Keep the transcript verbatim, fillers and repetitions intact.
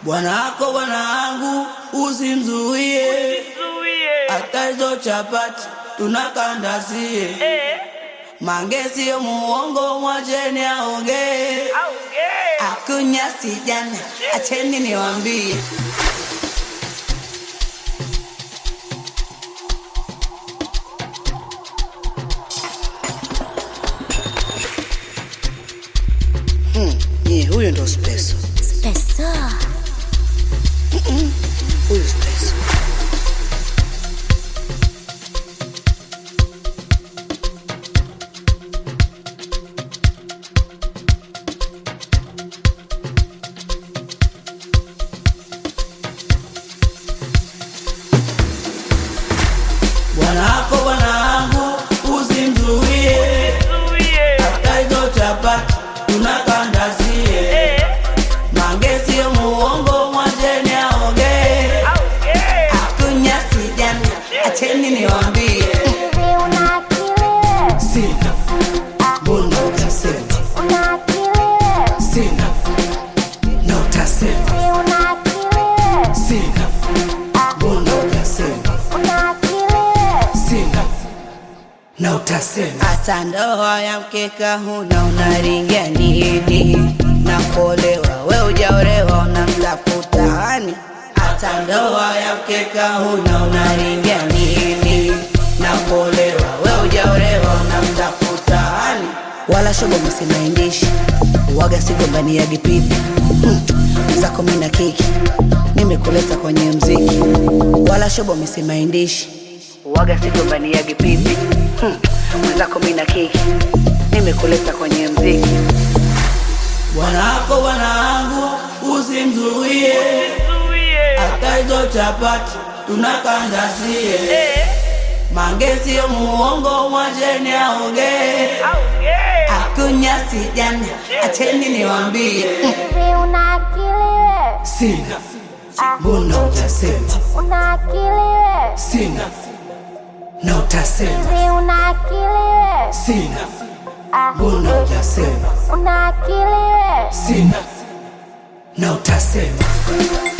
Bwana wako bwana wangu usimzuie, hata hizo chapati tunakandazie. eh. Mange sio muongo, mwacheni aongee. Akunya sijana, acheni niwaambie. Hmm, yeah, huyo ndo Speso. Speso. Mm-mm. Huyo Speso. Bwana wako bwana wangu usimzuie, hata hizo chapati tunakandazie. Mange sio muongo, mwacheni aongee. Akunya sijana, acheni niwaambie. Una akili. Sina, mbona utasema? Una akili. Sina, na utasema. Una akili. Sina, mbona utasema? Una akili. Sina, na utasema. Hata ndoa ya mkeka huna, unaringia nini? Na kuolewa we hujaolewa, unamtafuta hani? Hata ndoa ya mkeka huna, unaringia nini? Na kuolewa we hujaolewa, unamtafuta hani? Wala shobo msimaindishi, waga sigombani ya gipipi. hmm. Zako mina kiki, nimekuleta kwenye mziki. Wala shobo msimaindishi, waga sigombani ya gipipi. hmm. Zako mina kiki, nimekuleta kwenye mziki. Bwana wako bwana wangu usimzuie, hata hizo chapati tunakandazie. Mange sio muongo, mwacheni aongee. Akunya sijana, acheni niwaambie. Una akili. Sina, mbona utasema? Una akili. Sina, na utasema. Una akili. Sina, mbona utasema? Una akili. Sina, na utasema.